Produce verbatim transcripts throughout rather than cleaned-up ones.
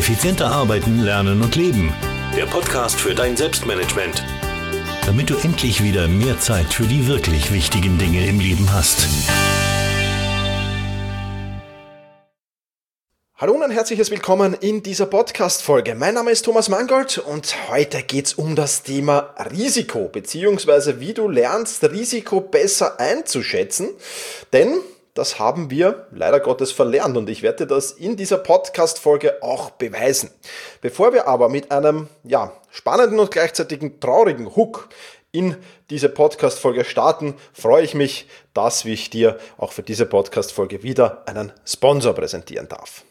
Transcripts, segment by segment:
Effizienter arbeiten, lernen und leben. Der Podcast für dein Selbstmanagement. Damit du endlich wieder mehr Zeit für die wirklich wichtigen Dinge im Leben hast. Hallo und ein herzliches Willkommen in dieser Podcast-Folge. Mein Name ist Thomas Mangold und heute geht es um das Thema Risiko, beziehungsweise wie du lernst, Risiko besser einzuschätzen. Denn das haben wir leider Gottes verlernt und ich werde das in dieser Podcast-Folge auch beweisen. Bevor wir aber mit einem ja, spannenden und gleichzeitigen traurigen Hook in diese Podcast-Folge starten, freue ich mich, dass ich dir auch für diese Podcast-Folge wieder einen Sponsor präsentieren darf.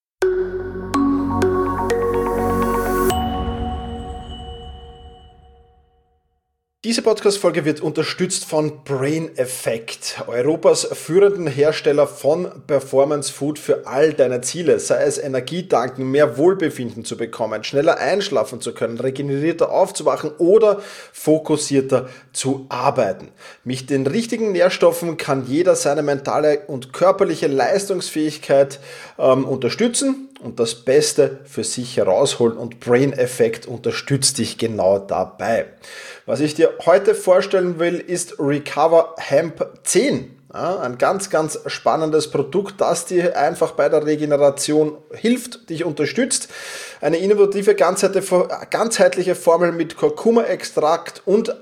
Diese Podcast-Folge wird unterstützt von Brain Effect, Europas führenden Hersteller von Performance Food für all deine Ziele, sei es Energietanken, mehr Wohlbefinden zu bekommen, schneller einschlafen zu können, regenerierter aufzuwachen oder fokussierter zu arbeiten. Mit den richtigen Nährstoffen kann jeder seine mentale und körperliche Leistungsfähigkeit ähm, unterstützen und das Beste für sich herausholen, und Brain Effect unterstützt dich genau dabei. Was ich dir heute vorstellen will, ist Recover Hemp zehn. Ja, ein ganz, ganz spannendes Produkt, das dir einfach bei der Regeneration hilft, dich unterstützt. Eine innovative, ganzheitliche Formel mit Kurkuma-Extrakt und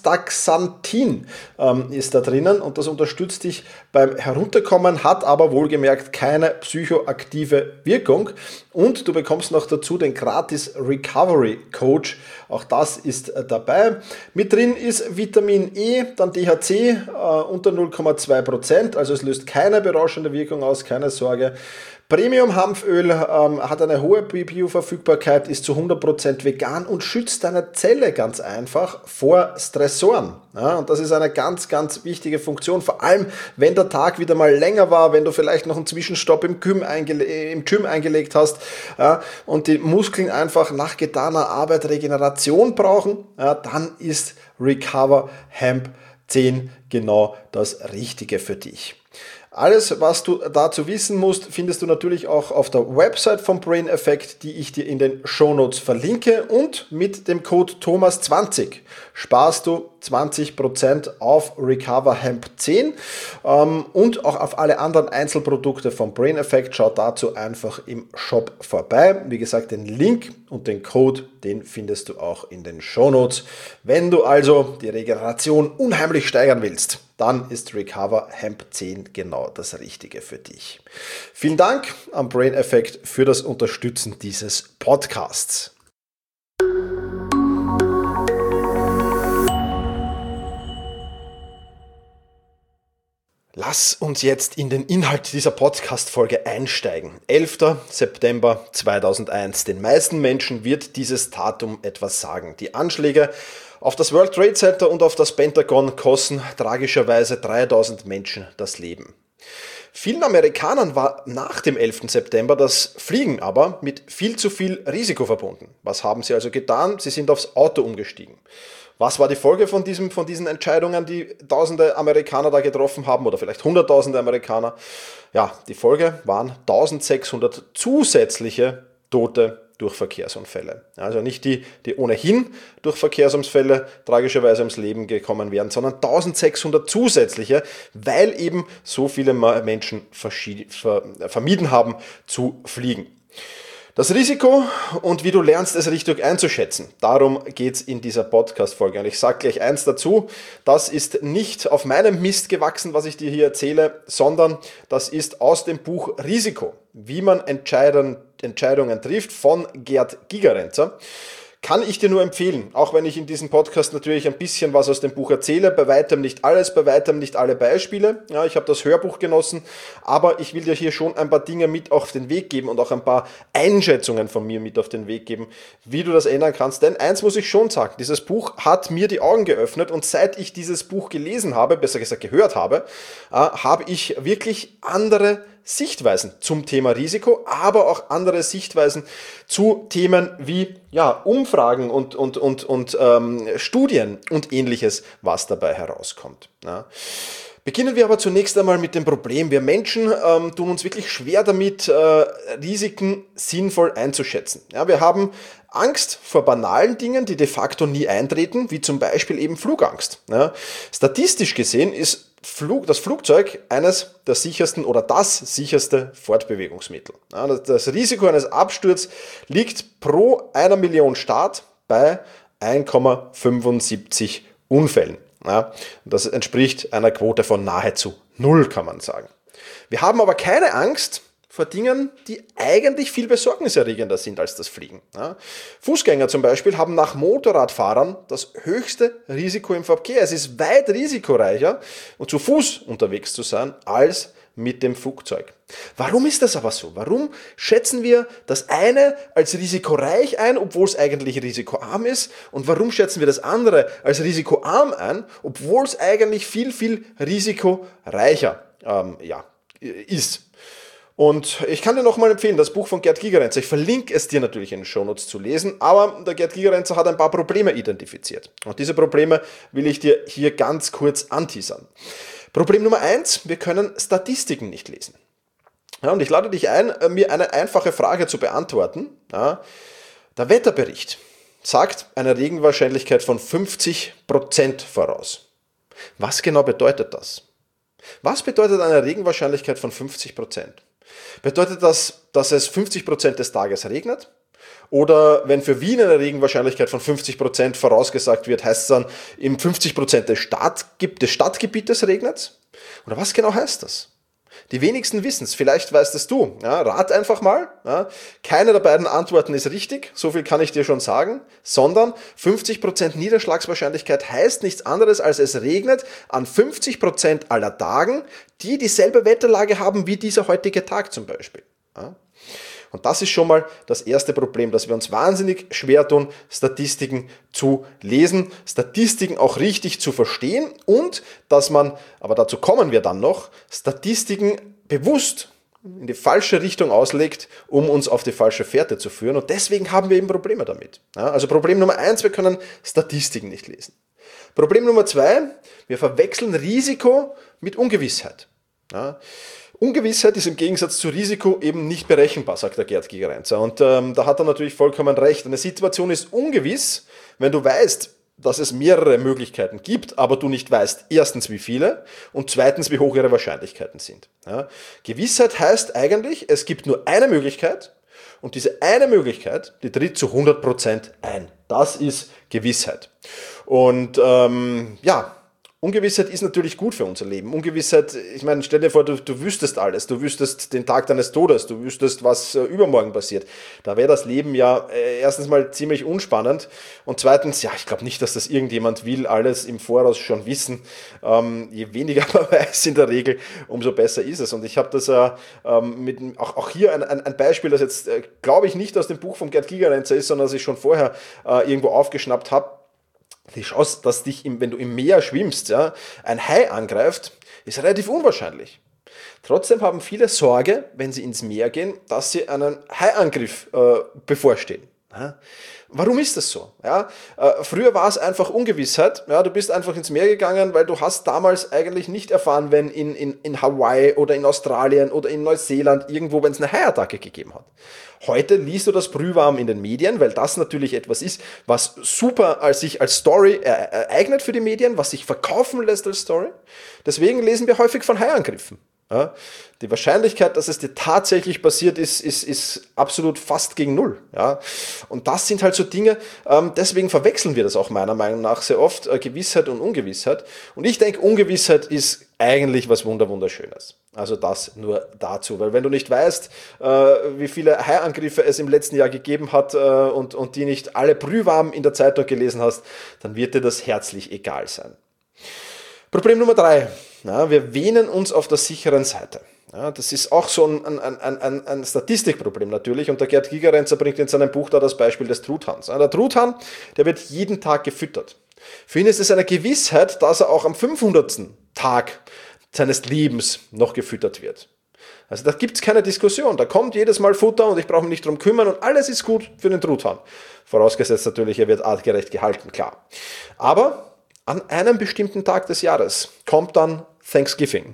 Astaxanthin ähm, ist da drinnen und das unterstützt dich beim Herunterkommen, hat aber wohlgemerkt keine psychoaktive Wirkung. Und du bekommst noch dazu den gratis Recovery Coach. Auch das ist äh, dabei. Mit drin ist Vitamin E, dann T H C äh, unter null Komma zwei Prozent, also es löst keine berauschende Wirkung aus, keine Sorge. Premium-Hanföl ähm, hat eine hohe Bioverfügbarkeit, ist zu hundert Prozent vegan und schützt deine Zelle ganz einfach vor Stressoren. Ja, und das ist eine ganz, ganz wichtige Funktion, vor allem wenn der Tag wieder mal länger war, wenn du vielleicht noch einen Zwischenstopp im Gym, eingele- im Gym eingelegt hast, ja, und die Muskeln einfach nach getaner Arbeit Regeneration brauchen, ja, dann ist Recover Hemp zehn genau das Richtige für dich. Alles, was du dazu wissen musst, findest du natürlich auch auf der Website von Brain Effect, die ich dir in den Shownotes verlinke, und mit dem Code Thomas zwanzig sparst du zwanzig Prozent auf Recover Hemp zehn ähm, und auch auf alle anderen Einzelprodukte von Brain Effect. Schau dazu einfach im Shop vorbei. Wie gesagt, den Link und den Code, den findest du auch in den Shownotes. Wenn du also die Regeneration unheimlich steigern willst, dann ist Recover Hemp zehn genau das Richtige für dich. Vielen Dank an Brain Effect für das Unterstützen dieses Podcasts. Lass uns jetzt in den Inhalt dieser Podcast-Folge einsteigen. elfter September zweitausendeins. Den meisten Menschen wird dieses Datum etwas sagen. Die Anschläge auf das World Trade Center und auf das Pentagon kosten tragischerweise dreitausend Menschen das Leben. Vielen Amerikanern war nach dem elften September das Fliegen aber mit viel zu viel Risiko verbunden. Was haben sie also getan? Sie sind aufs Auto umgestiegen. Was war die Folge von, diesem, von diesen Entscheidungen, die tausende Amerikaner da getroffen haben, oder vielleicht hunderttausende Amerikaner? Ja, die Folge waren eintausendsechshundert zusätzliche Tote durch Verkehrsunfälle. Also nicht die, die ohnehin durch Verkehrsunfälle tragischerweise ums Leben gekommen wären, sondern eintausendsechshundert zusätzliche, weil eben so viele Menschen vermieden haben zu fliegen. Das Risiko und wie du lernst, es richtig einzuschätzen. Darum geht es in dieser Podcast-Folge. Und ich sage gleich eins dazu, das ist nicht auf meinem Mist gewachsen, was ich dir hier erzähle, sondern das ist aus dem Buch Risiko, wie man Entscheidungen, Entscheidungen trifft, von Gerd Gigerenzer. Kann ich dir nur empfehlen, auch wenn ich in diesem Podcast natürlich ein bisschen was aus dem Buch erzähle, bei weitem nicht alles, bei weitem nicht alle Beispiele. Ja, ich habe das Hörbuch genossen, aber ich will dir hier schon ein paar Dinge mit auf den Weg geben und auch ein paar Einschätzungen von mir mit auf den Weg geben, wie du das ändern kannst. Denn eins muss ich schon sagen, dieses Buch hat mir die Augen geöffnet und seit ich dieses Buch gelesen habe, besser gesagt gehört habe, äh, habe ich wirklich andere Sichtweisen zum Thema Risiko, aber auch andere Sichtweisen zu Themen wie ja, Umfragen und, und, und, und ähm, Studien und ähnliches, was dabei herauskommt. Ja. Beginnen wir aber zunächst einmal mit dem Problem. Wir Menschen ähm, tun uns wirklich schwer damit, äh, Risiken sinnvoll einzuschätzen. Ja, wir haben Angst vor banalen Dingen, die de facto nie eintreten, wie zum Beispiel eben Flugangst. Ja, statistisch gesehen ist Flug, das Flugzeug eines der sichersten oder das sicherste Fortbewegungsmittel. Ja, das, das Risiko eines Absturzes liegt pro einer Million Start bei eins Komma fünfundsiebzig Unfällen. Ja, das entspricht einer Quote von nahezu null, kann man sagen. Wir haben aber keine Angst vor Dingen, die eigentlich viel besorgniserregender sind als das Fliegen. Ja, Fußgänger zum Beispiel haben nach Motorradfahrern das höchste Risiko im Verkehr. Es ist weit risikoreicher, zu Fuß unterwegs zu sein, als mit dem Flugzeug. Warum ist das aber so? Warum schätzen wir das eine als risikoreich ein, obwohl es eigentlich risikoarm ist? Und warum schätzen wir das andere als risikoarm ein, obwohl es eigentlich viel, viel risikoreicher ähm, ja, ist? Und ich kann dir nochmal empfehlen, das Buch von Gerd Gigerenzer, ich verlinke es dir natürlich in den Shownotes zu lesen, aber der Gerd Gigerenzer hat ein paar Probleme identifiziert. Und diese Probleme will ich dir hier ganz kurz anteasern. Problem Nummer eins, wir können Statistiken nicht lesen. Ja, und ich lade dich ein, mir eine einfache Frage zu beantworten. Ja, der Wetterbericht sagt eine Regenwahrscheinlichkeit von fünfzig Prozent voraus. Was genau bedeutet das? Was bedeutet eine Regenwahrscheinlichkeit von fünfzig Prozent? Bedeutet das, dass es fünfzig Prozent des Tages regnet? Oder wenn für Wien eine Regenwahrscheinlichkeit von fünfzig Prozent vorausgesagt wird, heißt es dann, im fünfzig Prozent des, Stadt, des Stadtgebietes regnet? Oder was genau heißt das? Die wenigsten wissen es, vielleicht weißt es du. Ja, rat einfach mal. Ja, keine der beiden Antworten ist richtig, so viel kann ich dir schon sagen, sondern fünfzig Prozent Niederschlagswahrscheinlichkeit heißt nichts anderes, als es regnet an fünfzig Prozent aller Tagen, die dieselbe Wetterlage haben wie dieser heutige Tag zum Beispiel. Ja. Und das ist schon mal das erste Problem, dass wir uns wahnsinnig schwer tun, Statistiken zu lesen, Statistiken auch richtig zu verstehen und dass man, aber dazu kommen wir dann noch, Statistiken bewusst in die falsche Richtung auslegt, um uns auf die falsche Fährte zu führen. Und deswegen haben wir eben Probleme damit. Ja, also Problem Nummer eins, wir können Statistiken nicht lesen. Problem Nummer zwei, wir verwechseln Risiko mit Ungewissheit. Ja, Ungewissheit ist im Gegensatz zu Risiko eben nicht berechenbar, sagt der Gerd Gigerenzer. Und ähm, da hat er natürlich vollkommen recht. Eine Situation ist ungewiss, wenn du weißt, dass es mehrere Möglichkeiten gibt, aber du nicht weißt, erstens wie viele und zweitens wie hoch ihre Wahrscheinlichkeiten sind. Ja? Gewissheit heißt eigentlich, es gibt nur eine Möglichkeit und diese eine Möglichkeit, die tritt zu hundert Prozent ein. Das ist Gewissheit. Und ähm, ja, Ungewissheit ist natürlich gut für unser Leben. Ungewissheit, ich meine, stell dir vor, du, du wüsstest alles. Du wüsstest den Tag deines Todes. Du wüsstest, was äh, übermorgen passiert. Da wäre das Leben ja äh, erstens mal ziemlich unspannend. Und zweitens, ja, ich glaube nicht, dass das irgendjemand will, alles im Voraus schon wissen. Ähm, je weniger man weiß in der Regel, umso besser ist es. Und ich habe das äh, ähm, mit auch, auch hier ein, ein, ein Beispiel, das jetzt, äh, glaube ich, nicht aus dem Buch von Gerd Gigerenzer ist, sondern das ich schon vorher äh, irgendwo aufgeschnappt habe. Die Chance, dass dich, im, wenn du im Meer schwimmst, ja, ein Hai angreift, ist relativ unwahrscheinlich. Trotzdem haben viele Sorge, wenn sie ins Meer gehen, dass sie einen Haiangriff äh, bevorstehen. Ja. Warum ist das so? Ja, äh, früher war es einfach Ungewissheit. Ja, du bist einfach ins Meer gegangen, weil du hast damals eigentlich nicht erfahren, wenn in, in, in Hawaii oder in Australien oder in Neuseeland irgendwo, wenn es eine Haiattacke gegeben hat. Heute liest du das brühwarm in den Medien, weil das natürlich etwas ist, was super als sich als Story ereignet für die Medien, was sich verkaufen lässt als Story. Deswegen lesen wir häufig von Haiangriffen. Ja, die Wahrscheinlichkeit, dass es dir tatsächlich passiert ist, ist, ist absolut fast gegen null. Ja, und das sind halt so Dinge, ähm, deswegen verwechseln wir das auch meiner Meinung nach sehr oft, äh, Gewissheit und Ungewissheit. Und ich denke, Ungewissheit ist eigentlich was Wunderwunderschönes. Also das nur dazu, weil wenn du nicht weißt, äh, wie viele Haiangriffe es im letzten Jahr gegeben hat äh, und, und die nicht alle brühwarm in der Zeitung gelesen hast, dann wird dir das herzlich egal sein. Problem Nummer drei. Ja, wir wähnen uns auf der sicheren Seite. Ja, das ist auch so ein, ein, ein, ein Statistikproblem natürlich und der Gerd Gigerenzer bringt in seinem Buch da das Beispiel des Truthahns. Ja, der Truthahn, der wird jeden Tag gefüttert. Für ihn ist es eine Gewissheit, dass er auch am fünfhundertsten Tag seines Lebens noch gefüttert wird. Also da gibt es keine Diskussion, da kommt jedes Mal Futter und ich brauche mich nicht drum kümmern und alles ist gut für den Truthahn. Vorausgesetzt natürlich, er wird artgerecht gehalten, klar. Aber an einem bestimmten Tag des Jahres kommt dann Thanksgiving.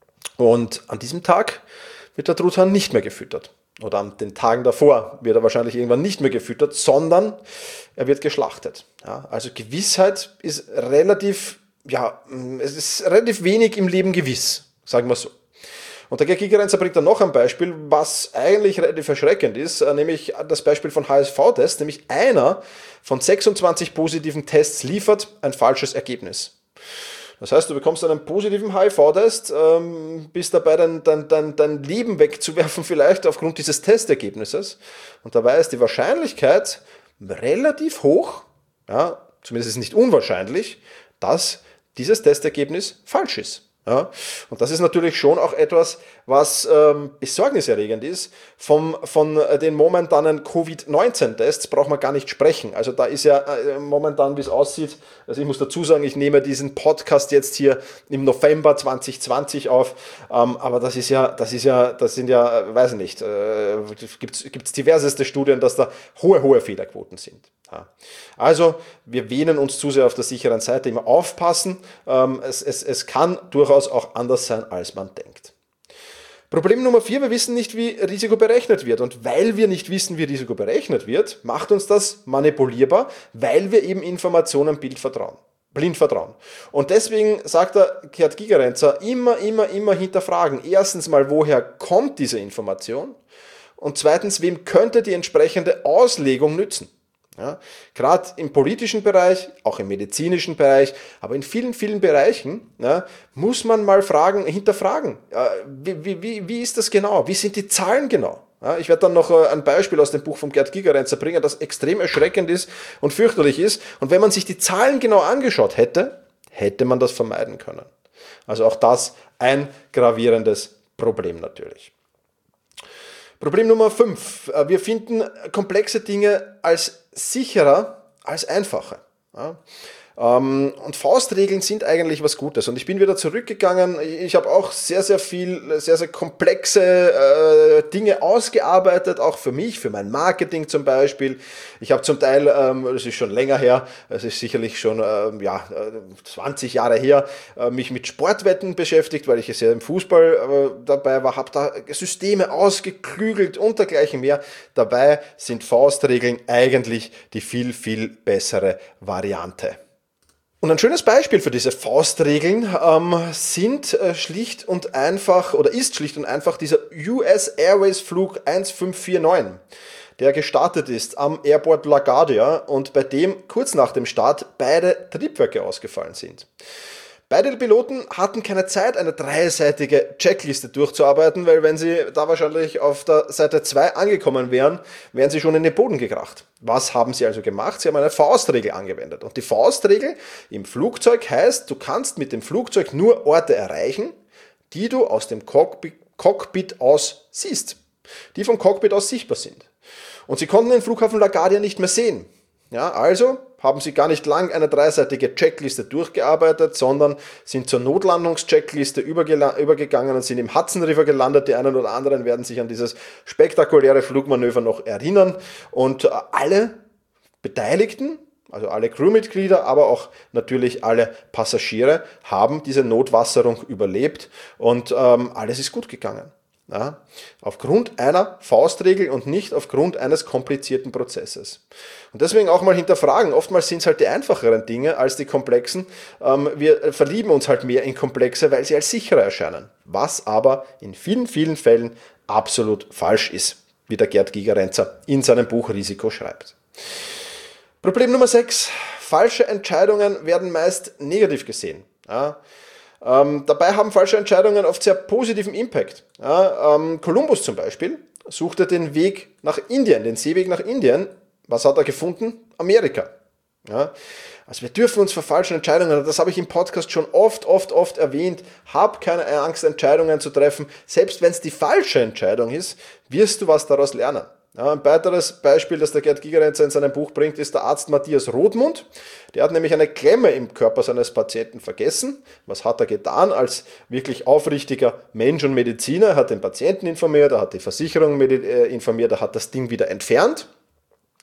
Und an diesem Tag wird der Truthahn nicht mehr gefüttert. Oder an den Tagen davor wird er wahrscheinlich irgendwann nicht mehr gefüttert, sondern er wird geschlachtet. Ja, also Gewissheit ist relativ, ja, es ist relativ wenig im Leben gewiss, sagen wir so. Und der Gerd Gigerenzer bringt dann noch ein Beispiel, was eigentlich relativ erschreckend ist, nämlich das Beispiel von H S V-Tests, nämlich einer von sechsundzwanzig positiven Tests liefert ein falsches Ergebnis. Das heißt, du bekommst einen positiven H I V-Test, ähm, bist dabei, dein, dein, dein, dein Leben wegzuwerfen vielleicht aufgrund dieses Testergebnisses. Und dabei ist die Wahrscheinlichkeit relativ hoch, ja, zumindest ist es nicht unwahrscheinlich, dass dieses Testergebnis falsch ist. Ja, und das ist natürlich schon auch etwas, was ähm, besorgniserregend ist. Vom, von den momentanen Covid neunzehn Tests braucht man gar nicht sprechen. Also da ist ja äh, momentan, wie es aussieht, also ich muss dazu sagen, ich nehme diesen Podcast jetzt hier im November zwanzig zwanzig auf, ähm, aber das ist ja, das ist ja, das sind ja, äh, weiß ich nicht, äh, gibt es diverseste Studien, dass da hohe, hohe Fehlerquoten sind. Ja. Also wir wähnen uns zu sehr auf der sicheren Seite, immer aufpassen. Ähm, es, es, es kann durchaus auch anders sein, als man denkt. Problem Nummer vier, wir wissen nicht, wie Risiko berechnet wird. Und weil wir nicht wissen, wie Risiko berechnet wird, macht uns das manipulierbar, weil wir eben Informationen blind vertrauen. Blind vertrauen. Und deswegen sagt der Gerd Gigerenzer, immer, immer, immer hinterfragen. Erstens mal, woher kommt diese Information? Und zweitens, wem könnte die entsprechende Auslegung nützen? Ja, gerade im politischen Bereich, auch im medizinischen Bereich, aber in vielen, vielen Bereichen ja, muss man mal fragen, hinterfragen, ja, wie, wie, wie ist das genau, wie sind die Zahlen genau? Ja, ich werde dann noch ein Beispiel aus dem Buch von Gerd Gigerenzer bringen, das extrem erschreckend ist und fürchterlich ist. Und wenn man sich die Zahlen genau angeschaut hätte, hätte man das vermeiden können. Also auch das ein gravierendes Problem natürlich. Problem Nummer fünf. Wir finden komplexe Dinge als sicherer als einfache. Ja. Und Faustregeln sind eigentlich was Gutes. Und ich bin wieder zurückgegangen. Ich habe auch sehr, sehr viel, sehr, sehr komplexe äh, Dinge ausgearbeitet, auch für mich, für mein Marketing zum Beispiel. Ich habe zum Teil, ähm, das ist schon länger her, es ist sicherlich schon ähm, ja, zwanzig Jahre her, äh, mich mit Sportwetten beschäftigt, weil ich ja im Fußball äh, dabei war, habe da Systeme ausgeklügelt und dergleichen mehr. Dabei sind Faustregeln eigentlich die viel, viel bessere Variante. Und ein schönes Beispiel für diese Faustregeln ähm, sind äh, schlicht und einfach, oder ist schlicht und einfach dieser U S Airways Flug eins fünf vier neun, der gestartet ist am Airport LaGuardia und bei dem kurz nach dem Start beide Triebwerke ausgefallen sind. Beide Piloten hatten keine Zeit, eine dreiseitige Checkliste durchzuarbeiten, weil wenn sie da wahrscheinlich auf der Seite zwei angekommen wären, wären sie schon in den Boden gekracht. Was haben sie also gemacht? Sie haben eine Faustregel angewendet. Und die Faustregel im Flugzeug heißt, du kannst mit dem Flugzeug nur Orte erreichen, die du aus dem Cockpit, Cockpit aus siehst, die vom Cockpit aus sichtbar sind. Und sie konnten den Flughafen LaGuardia nicht mehr sehen. Ja, also haben sie gar nicht lang eine dreiseitige Checkliste durchgearbeitet, sondern sind zur Notlandungscheckliste übergegangen und sind im Hudson River gelandet. Die einen oder anderen werden sich an dieses spektakuläre Flugmanöver noch erinnern. Und alle Beteiligten, also alle Crewmitglieder, aber auch natürlich alle Passagiere, haben diese Notwasserung überlebt und ähm, alles ist gut gegangen. Ja, aufgrund einer Faustregel und nicht aufgrund eines komplizierten Prozesses. Und deswegen auch mal hinterfragen, oftmals sind es halt die einfacheren Dinge als die komplexen. Ähm, wir verlieben uns halt mehr in Komplexe, weil sie als sicherer erscheinen. Was aber in vielen, vielen Fällen absolut falsch ist, wie der Gerd Gigerenzer in seinem Buch Risiko schreibt. Problem Nummer sechs. Falsche Entscheidungen werden meist negativ gesehen. Ja, Ähm, dabei haben falsche Entscheidungen oft sehr positiven Impact. Ja, ähm, Kolumbus zum Beispiel suchte den Weg nach Indien, den Seeweg nach Indien. Was hat er gefunden? Amerika. Ja, also wir dürfen uns vor falschen Entscheidungen, das habe ich im Podcast schon oft, oft, oft erwähnt, hab keine Angst, Entscheidungen zu treffen. Selbst wenn es die falsche Entscheidung ist, wirst du was daraus lernen. Ja, ein weiteres Beispiel, das der Gerd Gigerenzer in seinem Buch bringt, ist der Arzt Matthias Rothmund. Der hat nämlich eine Klemme im Körper seines Patienten vergessen. Was hat er getan als wirklich aufrichtiger Mensch und Mediziner? Er hat den Patienten informiert, er hat die Versicherung informiert, er hat das Ding wieder entfernt.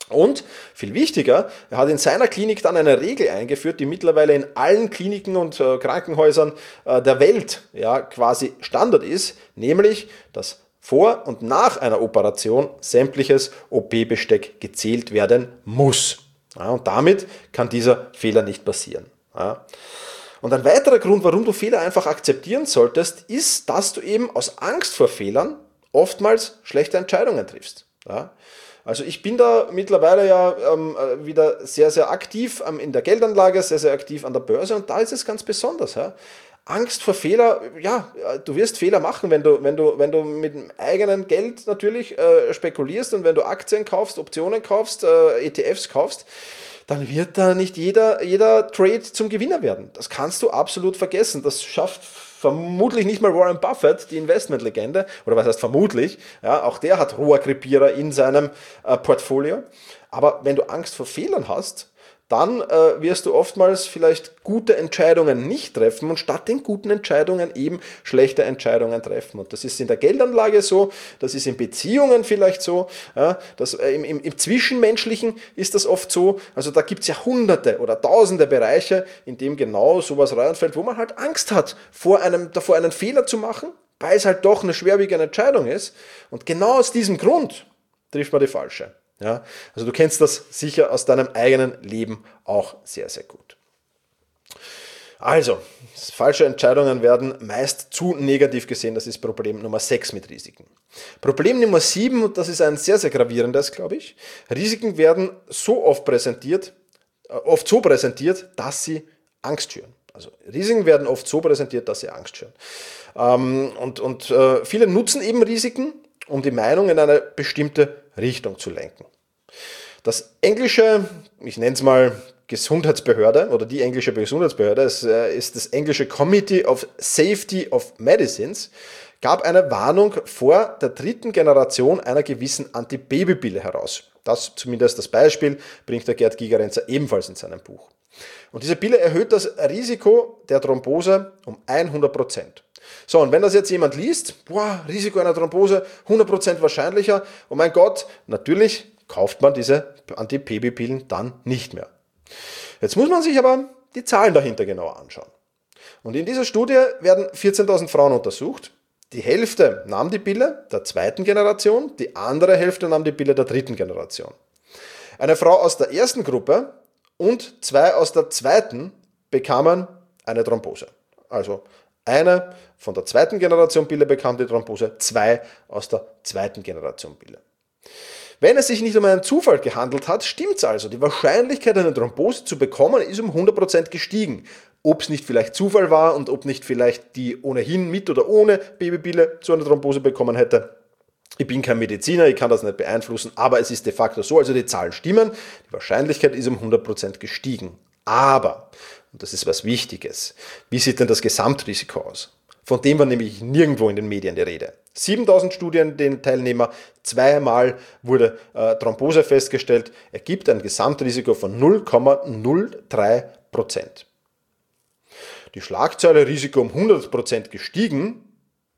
Und viel wichtiger, er hat in seiner Klinik dann eine Regel eingeführt, die mittlerweile in allen Kliniken und äh, Krankenhäusern äh, der Welt ja, quasi Standard ist, nämlich, dass vor und nach einer Operation sämtliches O P-Besteck gezählt werden muss. Ja, und damit kann dieser Fehler nicht passieren. Ja. Und ein weiterer Grund, warum du Fehler einfach akzeptieren solltest, ist, dass du eben aus Angst vor Fehlern oftmals schlechte Entscheidungen triffst. Ja. Also ich bin da mittlerweile ja ähm, wieder sehr, sehr aktiv ähm, in der Geldanlage, sehr, sehr aktiv an der Börse und da ist es ganz besonders. Ja. Angst vor Fehler, ja, du wirst Fehler machen, wenn du, wenn du, wenn du mit dem eigenen Geld natürlich äh, spekulierst und wenn du Aktien kaufst, Optionen kaufst, äh, E T Fs kaufst, dann wird da nicht jeder, jeder Trade zum Gewinner werden. Das kannst du absolut vergessen. Das schafft vermutlich nicht mal Warren Buffett, die Investmentlegende, oder was heißt vermutlich, ja, auch der hat Rohrkrepierer in seinem äh, Portfolio. Aber wenn du Angst vor Fehlern hast, dann äh, wirst du oftmals vielleicht gute Entscheidungen nicht treffen und statt den guten Entscheidungen eben schlechte Entscheidungen treffen. Und das ist in der Geldanlage so, das ist in Beziehungen vielleicht so, ja, das, äh, im, im, im Zwischenmenschlichen ist das oft so. Also da gibt es ja hunderte oder tausende Bereiche, in dem genau sowas reinfällt, wo man halt Angst hat, vor einem, davor einen Fehler zu machen, weil es halt doch eine schwerwiegende Entscheidung ist. Und genau aus diesem Grund trifft man die falsche. Ja, also du kennst das sicher aus deinem eigenen Leben auch sehr, sehr gut. Also, falsche Entscheidungen werden meist zu negativ gesehen. Das ist Problem Nummer sechs mit Risiken. Problem Nummer sieben, und das ist ein sehr, sehr gravierendes, glaube ich. Risiken werden so oft präsentiert, äh, oft so präsentiert, dass sie Angst schüren. Also Risiken werden oft so präsentiert, dass sie Angst schüren. Ähm, und und äh, viele nutzen eben Risiken, um die Meinung in eine bestimmte Richtung zu lenken. Das englische, ich nenne es mal Gesundheitsbehörde oder die englische Gesundheitsbehörde, es ist das englische Committee of Safety of Medicines, gab eine Warnung vor der dritten Generation einer gewissen Antibabypille heraus. Das zumindest das Beispiel bringt der Gerd Gigerenzer ebenfalls in seinem Buch. Und diese Pille erhöht das Risiko der Thrombose um hundert Prozent. So, und wenn das jetzt jemand liest, boah, Risiko einer Thrombose hundert Prozent wahrscheinlicher, oh mein Gott, natürlich kauft man diese Anti-Babypillen dann nicht mehr. Jetzt muss man sich aber die Zahlen dahinter genauer anschauen. Und in dieser Studie werden vierzehntausend Frauen untersucht. Die Hälfte nahm die Pille der zweiten Generation, die andere Hälfte nahm die Pille der dritten Generation. Eine Frau aus der ersten Gruppe und zwei aus der zweiten bekamen eine Thrombose. Also eine von der zweiten Generation Pille bekam die Thrombose, zwei aus der zweiten Generation Pille. Wenn es sich nicht um einen Zufall gehandelt hat, stimmt's also. Die Wahrscheinlichkeit, eine Thrombose zu bekommen, ist um hundert Prozent gestiegen. Ob es nicht vielleicht Zufall war und ob nicht vielleicht die ohnehin mit oder ohne Babypille so eine Thrombose bekommen hätte. Ich bin kein Mediziner, ich kann das nicht beeinflussen, aber es ist de facto so, also die Zahlen stimmen, die Wahrscheinlichkeit ist um hundert Prozent gestiegen. Aber, und das ist was Wichtiges, wie sieht denn das Gesamtrisiko aus? Von dem war nämlich nirgendwo in den Medien die Rede. siebentausend Studienteilnehmer, zweimal wurde äh, Thrombose festgestellt, ergibt ein Gesamtrisiko von null Komma null drei Prozent. Die Schlagzeile Risiko um hundert Prozent gestiegen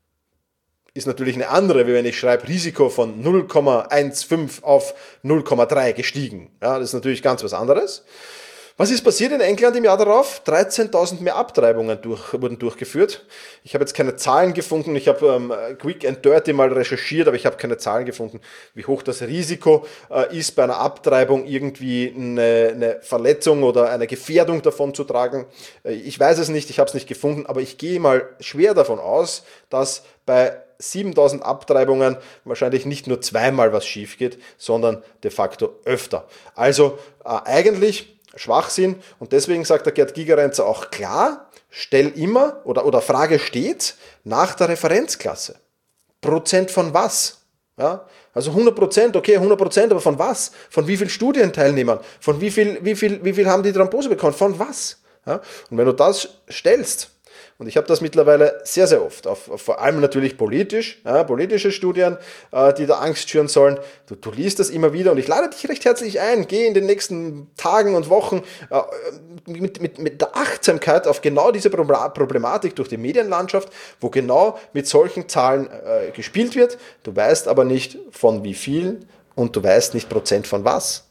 ist natürlich eine andere, wie wenn ich schreibe Risiko von null Komma fünfzehn auf null Komma drei gestiegen. Ja, das ist natürlich ganz was anderes. Was ist passiert in England im Jahr darauf? dreizehntausend mehr Abtreibungen durch, wurden durchgeführt. Ich habe jetzt keine Zahlen gefunden. Ich habe ähm, quick and dirty mal recherchiert, aber ich habe keine Zahlen gefunden, wie hoch das Risiko äh, ist, bei einer Abtreibung irgendwie eine, eine Verletzung oder eine Gefährdung davon zu tragen. Äh, ich weiß es nicht, ich habe es nicht gefunden, aber ich gehe mal schwer davon aus, dass bei siebentausend Abtreibungen wahrscheinlich nicht nur zweimal was schief geht, sondern de facto öfter. Also äh, eigentlich Schwachsinn und deswegen sagt der Gerd Gigerenzer auch klar, stell immer oder, oder Frage steht nach der Referenzklasse. Prozent von was? Ja, also hundert Prozent, okay, hundert Prozent, aber von was? Von wie vielen Studienteilnehmern? Von wie viel, wie viel, wie viel haben die Thrombose bekommen? Von was? Ja, und wenn du das stellst, und ich habe das mittlerweile sehr, sehr oft, auf, auf, vor allem natürlich politisch, ja, politische Studien, äh, die da Angst schüren sollen. Du, du liest das immer wieder und ich lade dich recht herzlich ein, geh in den nächsten Tagen und Wochen äh, mit, mit, mit der Achtsamkeit auf genau diese Problematik durch die Medienlandschaft, wo genau mit solchen Zahlen äh, gespielt wird. Du weißt aber nicht von wie viel und du weißt nicht Prozent von was.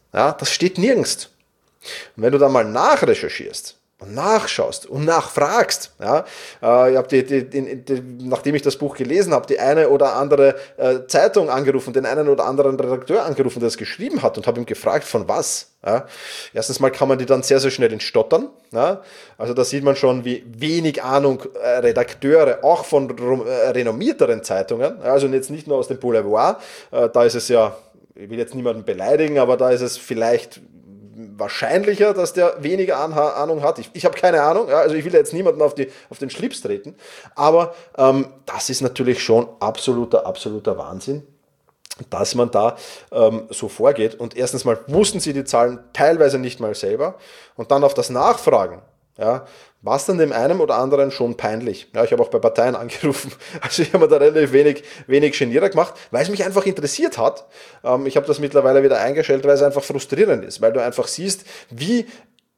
Ja, das steht nirgends. Und wenn du dann mal nachrecherchierst und nachschaust und nachfragst, ja, äh, ich habe die, die, die, die, nachdem ich das Buch gelesen habe, die eine oder andere äh, Zeitung angerufen, den einen oder anderen Redakteur angerufen, der es geschrieben hat und habe ihm gefragt, von was. Ja. Erstens mal kann man die dann sehr, sehr schnell ins Stottern. Ja. Also da sieht man schon, wie wenig Ahnung äh, Redakteure, auch von äh, renommierteren Zeitungen, also jetzt nicht nur aus dem Boulevard, äh, da ist es ja, ich will jetzt niemanden beleidigen, aber da ist es vielleicht wahrscheinlicher, dass der weniger Ahnung hat. Ich, ich habe keine Ahnung, ja, also ich will jetzt niemanden auf, die, auf den Schlips treten, aber ähm, das ist natürlich schon absoluter, absoluter Wahnsinn, dass man da ähm, so vorgeht. Und erstens mal wussten sie die Zahlen teilweise nicht mal selber und dann auf das Nachfragen, ja, war es dann dem einen oder anderen schon peinlich. Ja, ich habe auch bei Parteien angerufen, also ich habe mir da relativ wenig, wenig Genierer gemacht, weil es mich einfach interessiert hat. Ähm, ich habe das mittlerweile wieder eingestellt, weil es einfach frustrierend ist, weil du einfach siehst, wie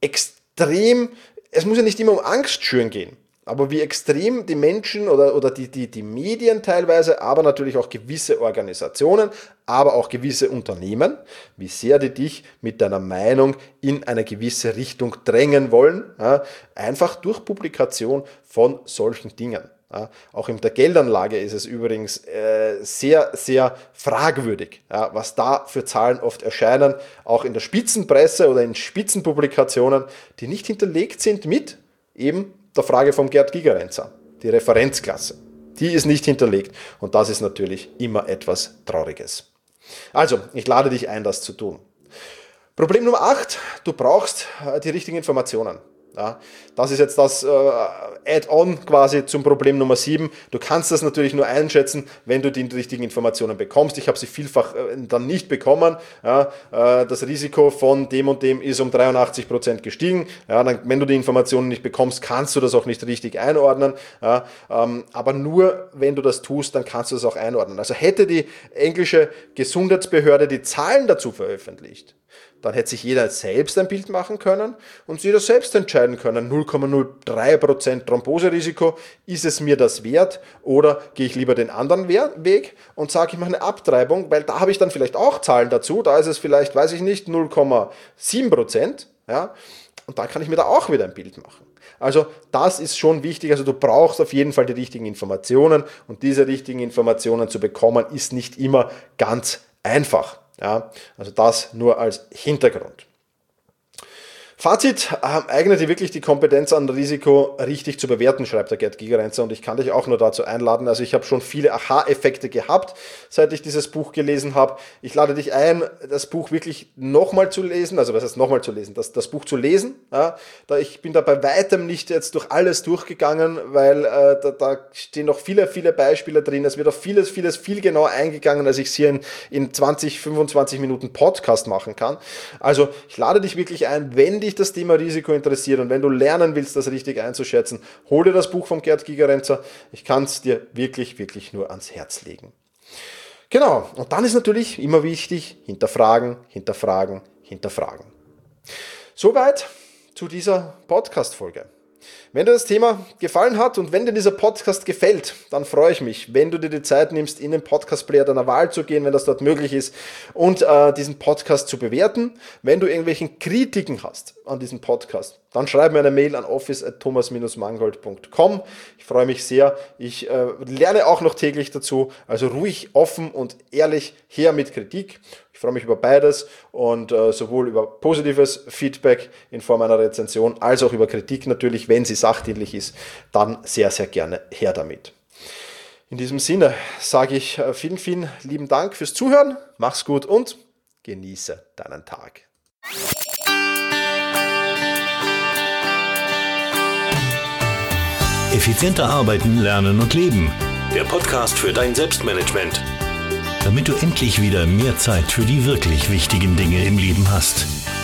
extrem, es muss ja nicht immer um Angst schüren gehen, aber wie extrem die Menschen oder, oder die, die, die Medien teilweise, aber natürlich auch gewisse Organisationen, aber auch gewisse Unternehmen, wie sehr die dich mit deiner Meinung in eine gewisse Richtung drängen wollen, ja, einfach durch Publikation von solchen Dingen. Ja, auch in der Geldanlage ist es übrigens äh, sehr, sehr fragwürdig, ja, was da für Zahlen oft erscheinen, auch in der Spitzenpresse oder in Spitzenpublikationen, die nicht hinterlegt sind mit eben der Frage vom Gerd Gigerenzer, die Referenzklasse. Die ist nicht hinterlegt und das ist natürlich immer etwas Trauriges. Also, ich lade dich ein, das zu tun. Problem Nummer acht, du brauchst die richtigen Informationen. Ja, das ist jetzt das äh, Add-on quasi zum Problem Nummer sieben. Du kannst das natürlich nur einschätzen, wenn du die richtigen Informationen bekommst. Ich habe sie vielfach äh, dann nicht bekommen. Ja, äh, das Risiko von dem und dem ist um dreiundachtzig Prozent gestiegen. Ja, dann, wenn du die Informationen nicht bekommst, kannst du das auch nicht richtig einordnen. Ja, ähm, aber nur wenn du das tust, dann kannst du das auch einordnen. Also hätte die englische Gesundheitsbehörde die Zahlen dazu veröffentlicht, dann hätte sich jeder selbst ein Bild machen können und jeder selbst entscheiden können, null Komma null drei Prozent Thromboserisiko, ist es mir das wert oder gehe ich lieber den anderen Weg und sage, ich mache eine Abtreibung, weil da habe ich dann vielleicht auch Zahlen dazu, da ist es vielleicht, weiß ich nicht, null Komma sieben Prozent, ja, und da kann ich mir da auch wieder ein Bild machen. Also das ist schon wichtig, also du brauchst auf jeden Fall die richtigen Informationen und diese richtigen Informationen zu bekommen, ist nicht immer ganz einfach. Ja, also das nur als Hintergrund. Fazit, äh, eignet dir wirklich die Kompetenz an, Risiko richtig zu bewerten, schreibt der Gerd Gigerenzer, und ich kann dich auch nur dazu einladen. Also ich habe schon viele Aha-Effekte gehabt, seit ich dieses Buch gelesen habe. Ich lade dich ein, das Buch wirklich nochmal zu lesen, also was heißt nochmal zu lesen, das, das Buch zu lesen. Ja, da ich bin da bei weitem nicht jetzt durch alles durchgegangen, weil äh, da, da stehen noch viele, viele Beispiele drin. Es wird auf vieles, vieles viel genauer eingegangen, als ich es hier in, in zwanzig, fünfundzwanzig Minuten Podcast machen kann. Also ich lade dich wirklich ein, wenn dich das Thema Risiko interessiert und wenn du lernen willst, das richtig einzuschätzen, hol dir das Buch vom Gerd Gigerenzer. Ich kann es dir wirklich, wirklich nur ans Herz legen. Genau, und dann ist natürlich immer wichtig, hinterfragen, hinterfragen, hinterfragen. Soweit zu dieser Podcast-Folge. Wenn dir das Thema gefallen hat und wenn dir dieser Podcast gefällt, dann freue ich mich, wenn du dir die Zeit nimmst, in den Podcast-Player deiner Wahl zu gehen, wenn das dort möglich ist, und äh, diesen Podcast zu bewerten. Wenn du irgendwelchen Kritiken hast an diesem Podcast, dann schreib mir eine Mail an office at thomas dash mangold punkt com. Ich freue mich sehr. Ich äh, lerne auch noch täglich dazu, also ruhig, offen und ehrlich her mit Kritik. Ich freue mich über beides und äh, sowohl über positives Feedback in Form einer Rezension als auch über Kritik natürlich, wenn sie sachdienlich ist, dann sehr, sehr gerne her damit. In diesem Sinne sage ich äh, vielen, vielen lieben Dank fürs Zuhören, mach's gut und genieße deinen Tag. Effizienter arbeiten, lernen und leben. Der Podcast für dein Selbstmanagement. Damit du endlich wieder mehr Zeit für die wirklich wichtigen Dinge im Leben hast.